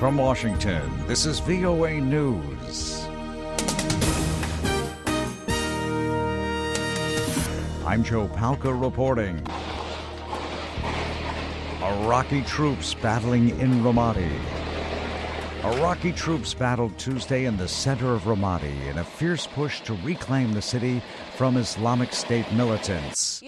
From Washington, this is VOA News. I'm Joe Palca reporting. Iraqi troops battling in Ramadi. Iraqi troops battled Tuesday in the center of Ramadi in a fierce push to reclaim the city from Islamic State militants.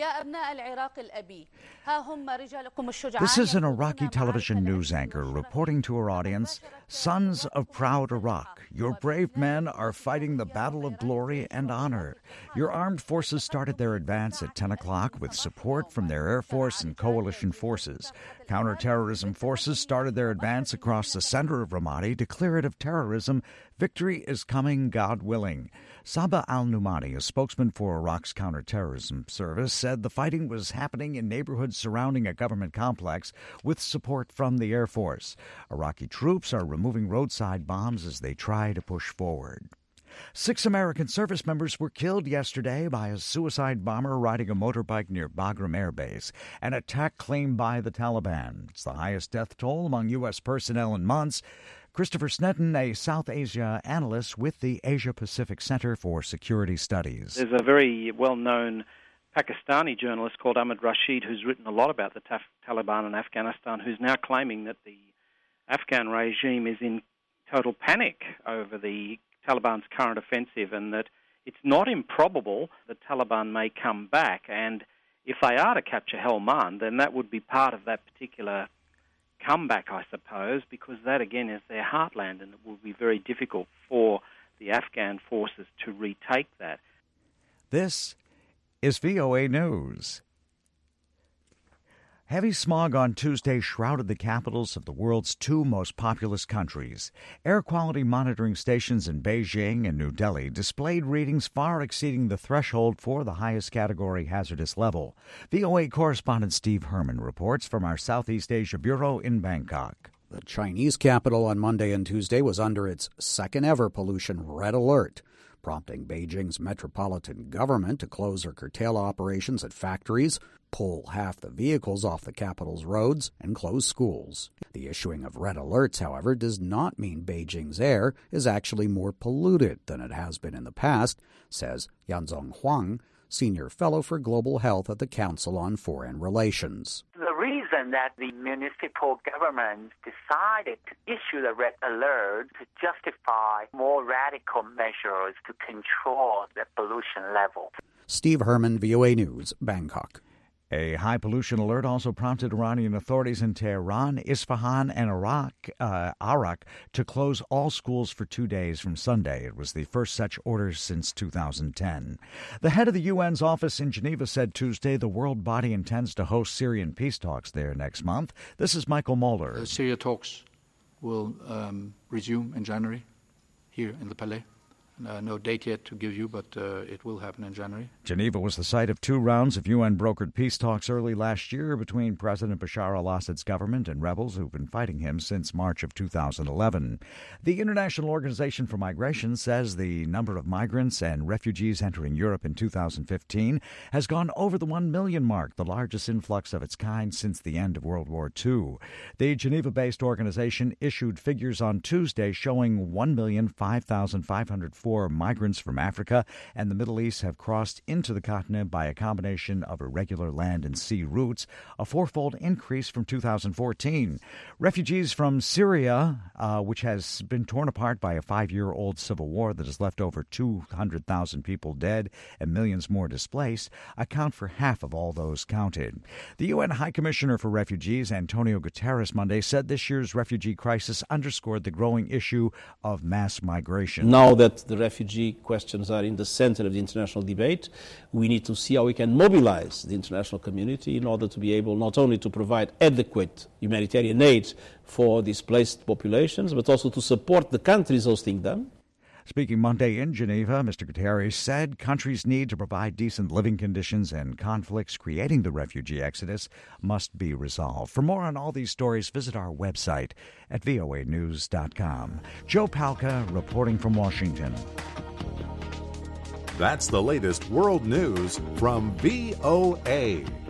This is an Iraqi television news anchor reporting to her audience, "Sons of proud Iraq, your brave men are fighting the battle of glory and honor. Your armed forces started their advance at 10 o'clock with support from their Air Force and coalition forces. Counterterrorism forces started their advance across the center of Ramadi to clear it of terrorism. Victory is coming, God willing." Sabah al-Numani, a spokesman for Iraq's counterterrorism service, said the fighting was happening in neighborhoods surrounding a government complex with support from the Air Force. Iraqi troops are removing roadside bombs as they try to push forward. 6 American service members were killed yesterday by a suicide bomber riding a motorbike near Bagram Air Base, an attack claimed by the Taliban. It's the highest death toll among U.S. personnel in months. Christopher Snedden, a South Asia analyst with the Asia-Pacific Center for Security Studies. There's a very well-known Pakistani journalist called Ahmed Rashid who's written a lot about the Taliban in Afghanistan, who's now claiming that the Afghan regime is in total panic over the Taliban's current offensive and that it's not improbable that Taliban may come back. And if they are to capture Helmand, then that would be part of that particular comeback, I suppose, because that, again, is their heartland, and it will be very difficult for the Afghan forces to retake that. This is VOA News. Heavy smog on Tuesday shrouded the capitals of the world's 2 most populous countries. Air quality monitoring stations in Beijing and New Delhi displayed readings far exceeding the threshold for the highest category hazardous level. VOA correspondent Steve Herman reports from our Southeast Asia Bureau in Bangkok. The Chinese capital on Monday and Tuesday was under its second-ever pollution red alert, prompting Beijing's metropolitan government to close or curtail operations at factories, pull half the vehicles off the capital's roads, and close schools. The issuing of red alerts, however, does not mean Beijing's air is actually more polluted than it has been in the past, says Yanzong Huang, senior fellow for global health at the Council on Foreign Relations. The reason that the municipal government decided to issue the red alert to justify more radical measures to control the pollution level. Steve Herman, VOA News, Bangkok. A high pollution alert also prompted Iranian authorities in Tehran, Isfahan, and Arak to close all schools for 2 days from Sunday. It was the first such order since 2010. The head of the UN's office in Geneva said Tuesday the world body intends to host Syrian peace talks there next month. This is Michael Mueller. The Syria talks will resume in January here in the Palais. No date yet to give you, but it will happen in January. Geneva was the site of 2 rounds of UN-brokered peace talks early last year between President Bashar al-Assad's government and rebels who've been fighting him since March of 2011. The International Organization for Migration says the number of migrants and refugees entering Europe in 2015 has gone over the 1 million mark, the largest influx of its kind since the end of World War II. The Geneva-based organization issued figures on Tuesday showing 1,005,504 migrants from Africa and the Middle East have crossed into the continent by a combination of irregular land and sea routes, a 4-fold increase from 2014. Refugees from Syria, which has been torn apart by a 5-year-old civil war that has left over 200,000 people dead and millions more displaced, account for half of all those counted. The UN High Commissioner for Refugees, Antonio Guterres, Monday said this year's refugee crisis underscored the growing issue of mass migration. Now that the refugee questions are in the center of the international debate, we need to see how we can mobilize the international community in order to be able not only to provide adequate humanitarian aid for displaced populations, but also to support the countries hosting them. Speaking Monday in Geneva, Mr. Guterres said countries need to provide decent living conditions and conflicts creating the refugee exodus must be resolved. For more on all these stories, visit our website at voanews.com. Joe Palca reporting from Washington. That's the latest world news from VOA.